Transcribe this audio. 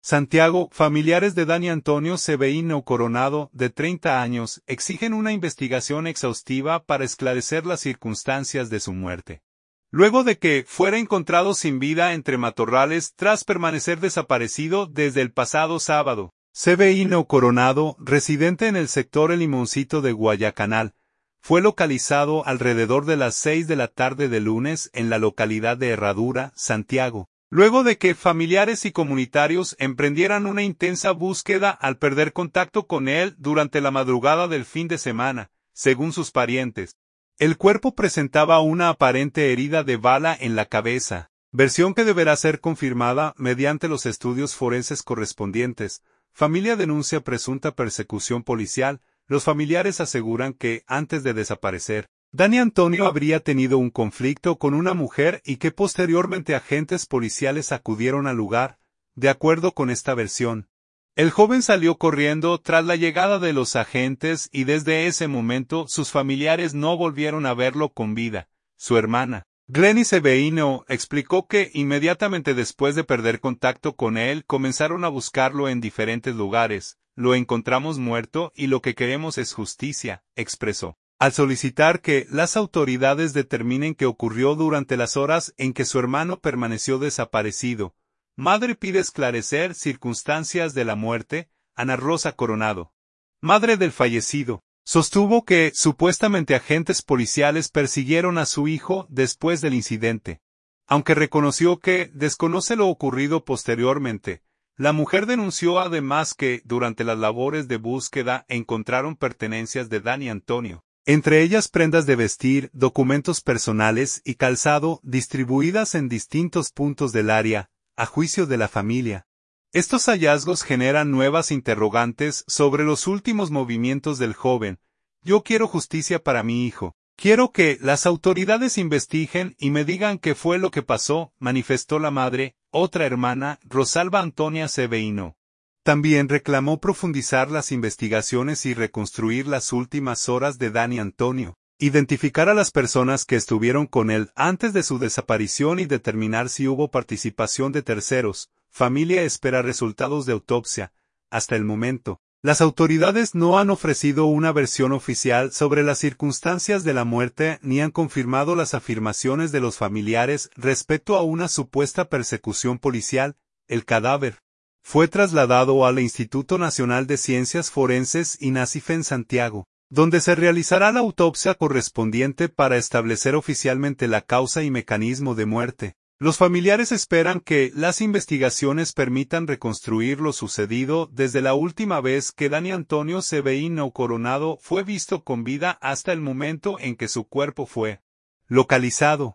Santiago, familiares de Dani Antonio Severino Coronado, de 30 años, exigen una investigación exhaustiva para esclarecer las circunstancias de su muerte. Luego de que fuera encontrado sin vida entre matorrales tras permanecer desaparecido desde el pasado sábado, Severino Coronado, residente en el sector El Limoncito de Guayacanal, fue localizado alrededor de las 6 de la tarde de lunes en la localidad de Herradura, Santiago. Luego de que familiares y comunitarios emprendieran una intensa búsqueda al perder contacto con él durante la madrugada del fin de semana, según sus parientes. El cuerpo presentaba una aparente herida de bala en la cabeza, versión que deberá ser confirmada mediante los estudios forenses correspondientes. Familia denuncia presunta persecución policial. Los familiares aseguran que, antes de desaparecer, Dani Antonio habría tenido un conflicto con una mujer y que posteriormente agentes policiales acudieron al lugar. De acuerdo con esta versión, el joven salió corriendo tras la llegada de los agentes y desde ese momento sus familiares no volvieron a verlo con vida. Su hermana, Glenny Severino, explicó que inmediatamente después de perder contacto con él comenzaron a buscarlo en diferentes lugares. Lo encontramos muerto y lo que queremos es justicia, expresó. Al solicitar que las autoridades determinen qué ocurrió durante las horas en que su hermano permaneció desaparecido, madre pide esclarecer circunstancias de la muerte. Ana Rosa Coronado, madre del fallecido, sostuvo que supuestamente agentes policiales persiguieron a su hijo después del incidente. Aunque reconoció que desconoce lo ocurrido posteriormente, la mujer denunció además que, durante las labores de búsqueda, encontraron pertenencias de Dani Antonio, entre ellas prendas de vestir, documentos personales y calzado distribuidas en distintos puntos del área, a juicio de la familia. Estos hallazgos generan nuevas interrogantes sobre los últimos movimientos del joven. Yo quiero justicia para mi hijo. Quiero que las autoridades investiguen y me digan qué fue lo que pasó, manifestó la madre, otra hermana, Rosalba Antonia Severino. También reclamó profundizar las investigaciones y reconstruir las últimas horas de Dani Antonio, identificar a las personas que estuvieron con él antes de su desaparición y determinar si hubo participación de terceros. Familia espera resultados de autopsia. Hasta el momento, las autoridades no han ofrecido una versión oficial sobre las circunstancias de la muerte ni han confirmado las afirmaciones de los familiares respecto a una supuesta persecución policial. El cadáver fue trasladado al Instituto Nacional de Ciencias Forenses INACIF en Santiago, donde se realizará la autopsia correspondiente para establecer oficialmente la causa y mecanismo de muerte. Los familiares esperan que las investigaciones permitan reconstruir lo sucedido desde la última vez que Dani Antonio Severino Coronado fue visto con vida hasta el momento en que su cuerpo fue localizado.